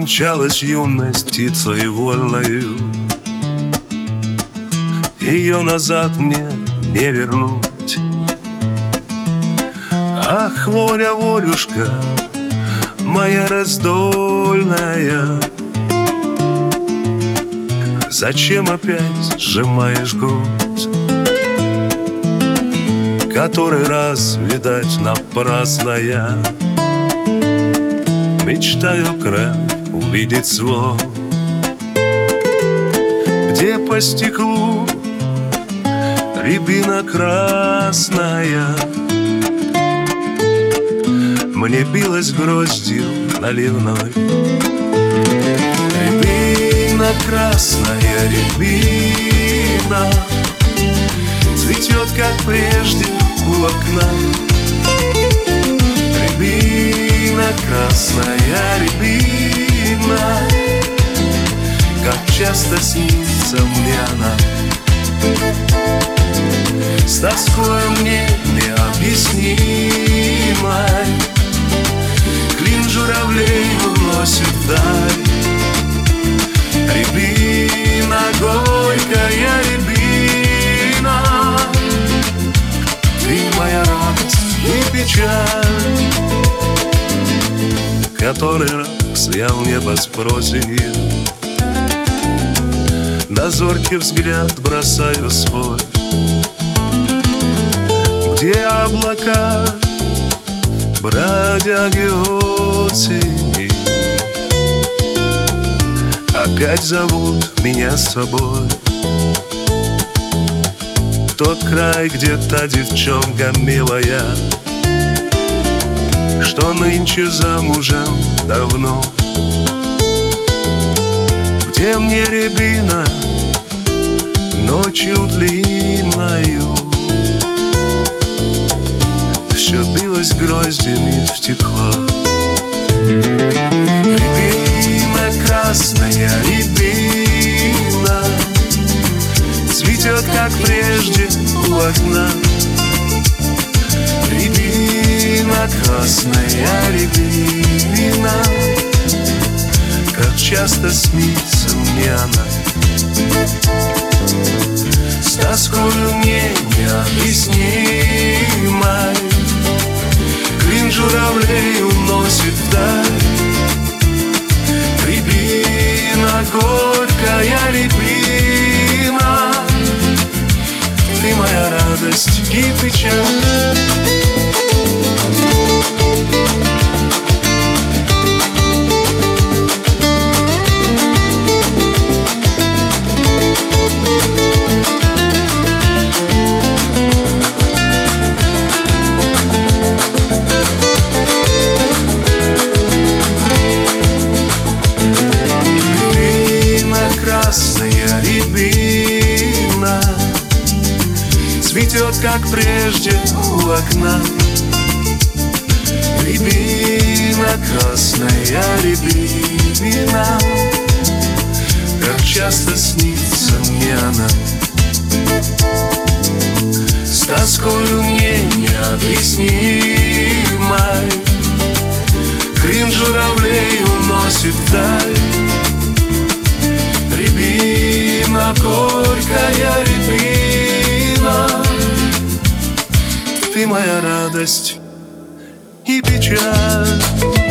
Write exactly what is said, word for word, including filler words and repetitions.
Умчалась юность птицей вольною, ее назад мне не вернуть. Ах, воля, волюшка, моя раздольная, зачем опять сжимаешь грудь? Который раз, видать, напрасная, мечтаю край увидеть свой, где по стеклу рябина красная мне билась гроздью наливной. Рябина красная, рябина цветет, как прежде, у окна. Рябина красная, рябина, как часто снится мне она. С тоской мне необъяснимой клин журавлей уносит вдаль. Рябина, горькая рябина, ты моя радость и печаль. Который раз я в небо с просенью дозоркий взгляд бросаю свой, где облака бродяги осени опять зовут меня с собой. Тот край, где та девчонка милая, что нынче замужем давно, где мне рябина ночью длинною все билось гроздями в стекло. Рябина красная, рябина цветет, как прежде, у окна. Рябина красная, рябина, как часто снится мне она. С тоскою мне необъяснимой клин журавлей уносит вдаль. Рябина, горькая рябина, ты моя радость и печаль. Красная рябина цветет, как прежде, у окна. Рябина, красная рябина, как часто снится мне она. С тоскою мне необъяснимой клин журавлей уносит вдаль. Рябина, горькая рябина, ты моя радость и печаль.